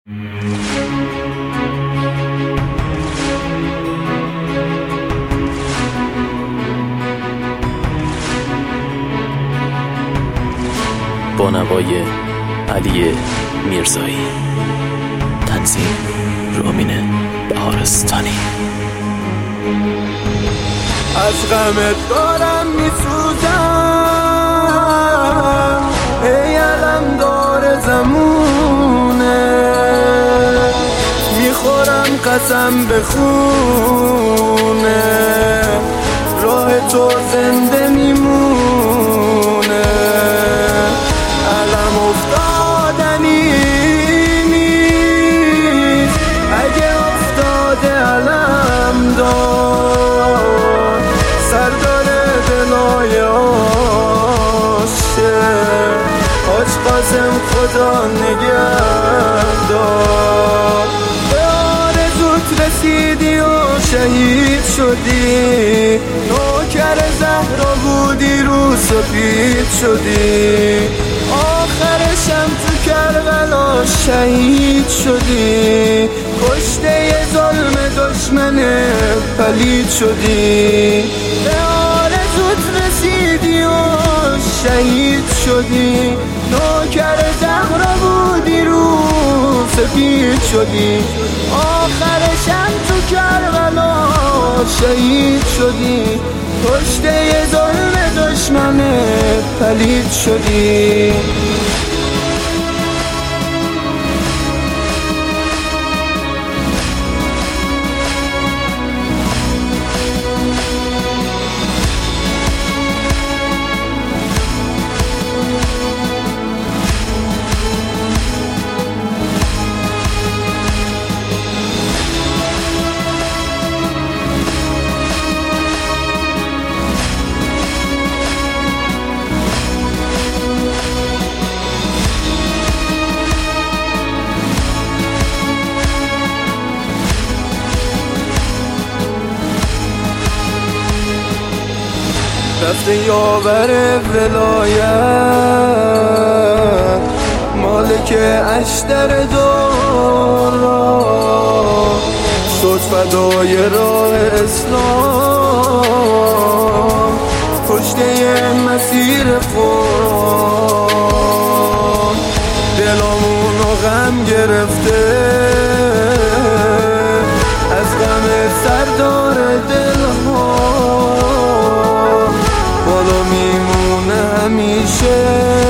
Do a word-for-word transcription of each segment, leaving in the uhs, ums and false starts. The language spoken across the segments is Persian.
با نوای علی میرزایی، تنظیم رامین بهارستانی. از غمت دارم میسوزم، ای علم دار زمونه، میخورم قسم به خونه، راه تو زنده میمونه. علم افتادنی نیست، اگه افتاده علم دار، سردار دلای عاشق حاج قاسم خدا نگهدار. به آرزوت رسیدی و شهید شدی، نوکر زهرا بودی رو سپید شدی، آخرشم تو کربلا شهید شدی، کشته ظلم دشمن پلید شدی. به آرزوت رسیدی و شهید شدی، نوکر زهرا بودی رو سپید شدی، آخرشم تو کربلا شهید شدی، کشته ظلم دشمن پلید شدی. رفته یاور ولایت، مالک اشتر دارا، شد فدای راه اسلام، کشته مسیر قرآن. دلامونو غم گرفته از غم سردار دلها، بالا میمونه همیشه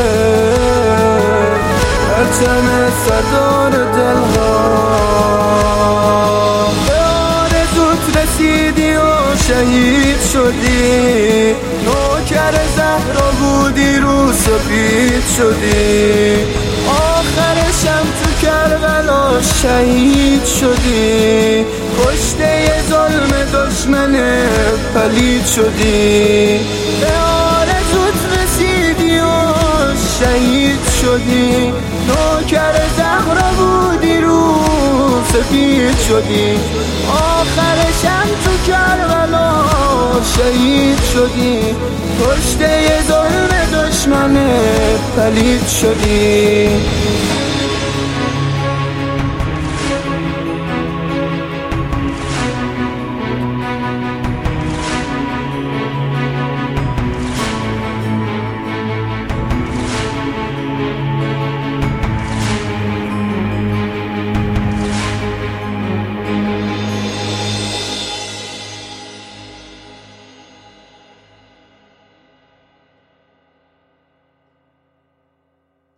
پرچم سردار دلها. به آرزوت رسیدی و شهید شدی، نوکر زهرا بودی رو سپید شدی، آخرشم تو کربلا شهید شدی، کشته ظلم دشمن پلید شدی. به آرزوت رسیدی و شهید شدی، نوکر زهرا بودی رو سپید شدی، آخرشم تو کربلا شهید شدی، کشته ظلم دشمن پلید شدی.